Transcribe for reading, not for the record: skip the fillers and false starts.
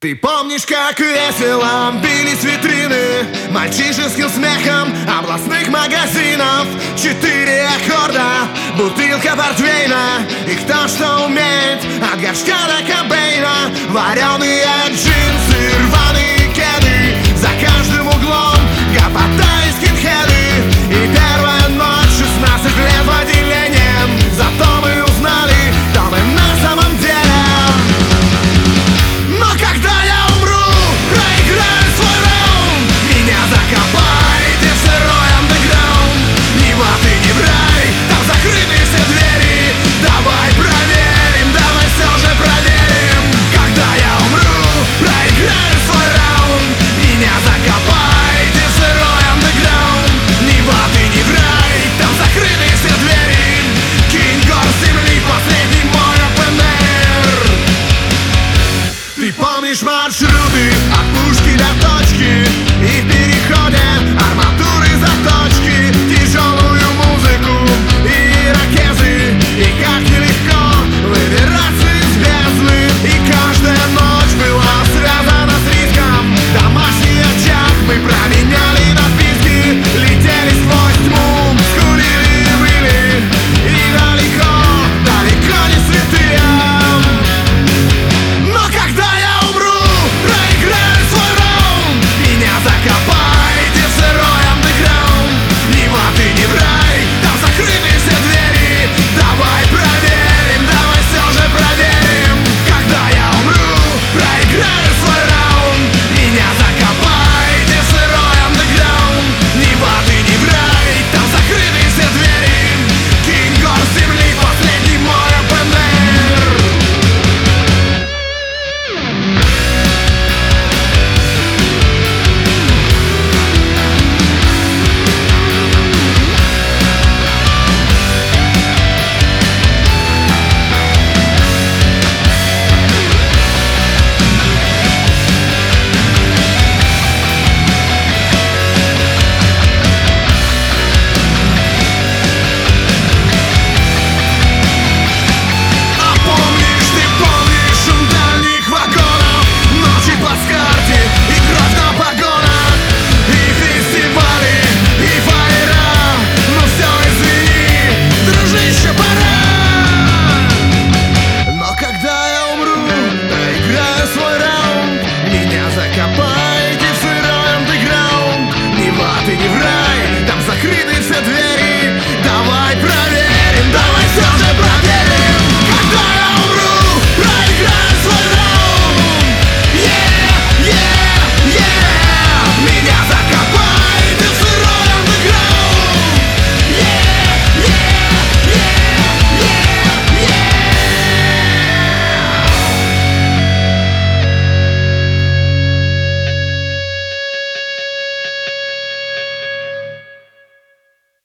Ты помнишь, как весело бились витрины мальчишеским смехом областных магазинов? 4 аккорда, бутылка портвейна, и кто что умеет, от горшка до Кобейна. Вареные джинсы, рваные кеды, за каждым углом гопота и скинхеды. И первая ночь, 16 лет в отделении, зато мы узнали, кто мы на самом деле. Но когда я умру, проиграю свой раунд, меня закопает и сырой андеграунд. Ни ваты, ни в рай, там закрыты все двери. Давай проверим, давай все же проверим. Когда я умру, проиграю свой раунд, меня закопает и сырой андеграунд. Ни ваты, ни в рай, там закрыты все двери. Кинь горсть земли, последний мой open air. Ты помнишь маршруты